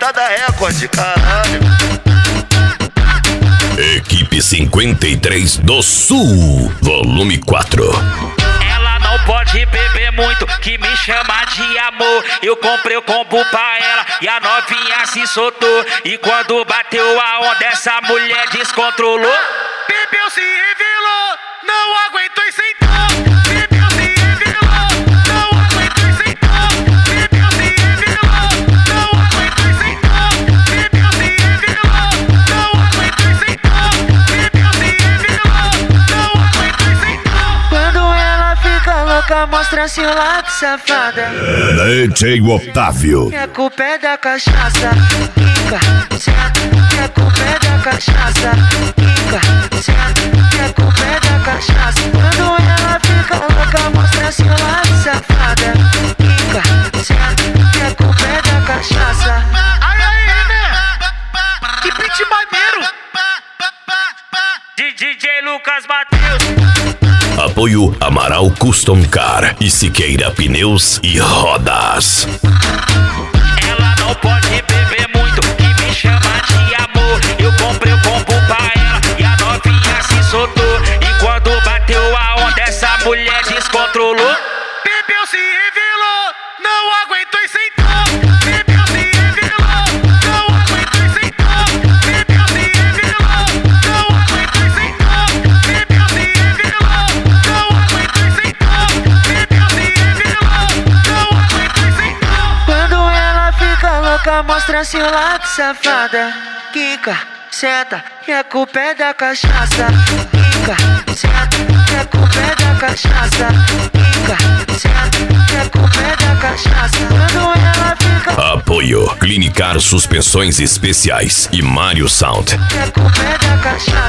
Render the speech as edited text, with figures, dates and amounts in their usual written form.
Revista da Record, caralho. Equipe 53 do Sul, volume 4. Ela não pode beber muito, que me chama de amor. Eu comprei o combo pra ela e a novinha se soltou. E quando bateu a onda, essa mulher descontrolou. Bebeu, se revelou, não aguentou e sentou. Bebeu, se revelou, não aguentou e sentou. Bebeu, se revelou, não aguentou e sentou. Bebeu, se revelou, não aguentou e sentou. Bebeu, se revelou, não aguentou e sentou. Quando ela fica louca, mostra seu lado safada. DJ Otávio. Minha culpa é da cachaça. Quica, senta. Minha culpa é da cachaça. Quica, senta. Minha culpa é da cachaça. Quando ela fica louca, mostra seu lado safada. Quica, senta. Minha culpa é da cachaça. Ai, ai, né? Que beat maneiro. DJ Lucas Matheus. Apoio Amaral Custom Car e Siqueira Pneus e Rodas. Ela não pode beber muito, que me chama de amor. Eu comprei o combo pra ela e a novinha se soltou. E quando bateu a onda, essa mulher descontrolou. Bebeu, se revelou, não aguentou e sentou. Bebeu, se revelou, não aguentou e sentou. Bebeu, se revelou, não aguentou e sentou. Bebeu, se revelou, não aguentou e sentou. Bebeu, se revelou, não aguentou e sentou. Quando ela fica louca, mostra seu lado safada. Quica, senta, minha culpa é da cachaça. Quica, senta, minha culpa é da cachaça. Quica, senta, minha culpa é da cachaça. Quando ela fica... Apoio Clinicar Suspensões Especiais e Mário Sound. Minha culpa é da cachaça.